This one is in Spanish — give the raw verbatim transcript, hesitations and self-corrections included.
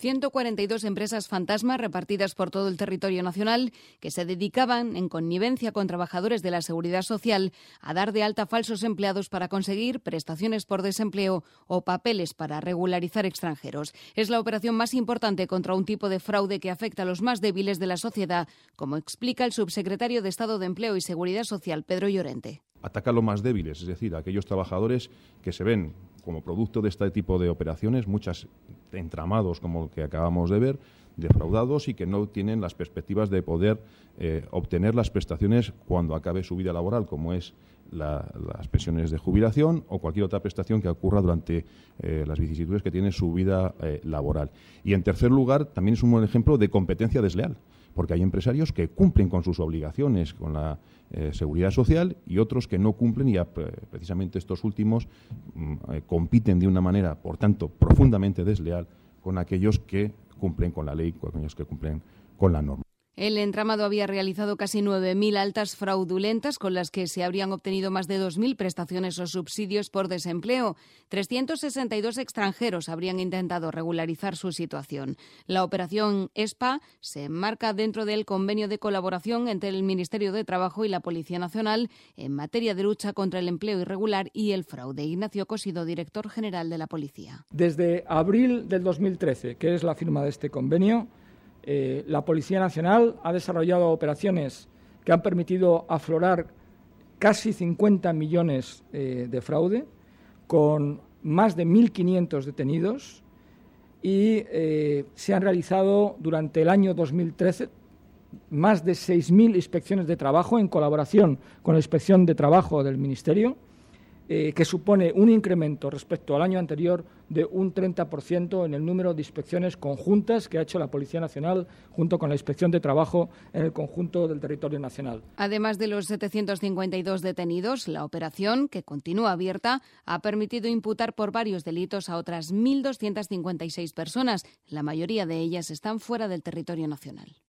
ciento cuarenta y dos empresas fantasma repartidas por todo el territorio nacional que se dedicaban, en connivencia con trabajadores de la Seguridad Social, a dar de alta falsos empleados para conseguir prestaciones por desempleo o papeles para regularizar extranjeros. Es la operación más importante contra un tipo de fraude que afecta a los más débiles de la sociedad, como explica el subsecretario de Estado de Empleo y Seguridad Social, Pedro Llorente. Ataca a los más débiles, es decir, a aquellos trabajadores que se ven como producto de este tipo de operaciones, muchas entramados como el que acabamos de ver, defraudados y que no tienen las perspectivas de poder eh, obtener las prestaciones cuando acabe su vida laboral, como es la, las pensiones de jubilación o cualquier otra prestación que ocurra durante eh, las vicisitudes que tiene su vida eh, laboral. Y en tercer lugar, también es un buen ejemplo de competencia desleal, porque hay empresarios que cumplen con sus obligaciones con la eh, seguridad social y otros que no cumplen y eh, precisamente estos últimos eh, compiten de una manera, por tanto, profundamente desleal con aquellos que cumplen con la ley, con aquellos que cumplen con la norma. El entramado había realizado casi nueve mil altas fraudulentas con las que se habrían obtenido más de dos mil prestaciones o subsidios por desempleo. trescientos sesenta y dos extranjeros habrían intentado regularizar su situación. La operación E S P A se enmarca dentro del convenio de colaboración entre el Ministerio de Trabajo y la Policía Nacional en materia de lucha contra el empleo irregular y el fraude. Ignacio Cosido, director general de la Policía. Desde abril del dos mil trece, que es la firma de este convenio, Eh, la Policía Nacional ha desarrollado operaciones que han permitido aflorar casi cincuenta millones eh, de fraude, con más de mil quinientos detenidos y eh, se han realizado durante el año dos mil trece más de seis mil inspecciones de trabajo en colaboración con la Inspección de Trabajo del Ministerio, eh, que supone un incremento respecto al año anterior de un treinta por ciento en el número de inspecciones conjuntas que ha hecho la Policía Nacional junto con la Inspección de Trabajo en el conjunto del territorio nacional. Además de los setecientos cincuenta y dos detenidos, la operación, que continúa abierta, ha permitido imputar por varios delitos a otras mil doscientas cincuenta y seis personas. La mayoría de ellas están fuera del territorio nacional.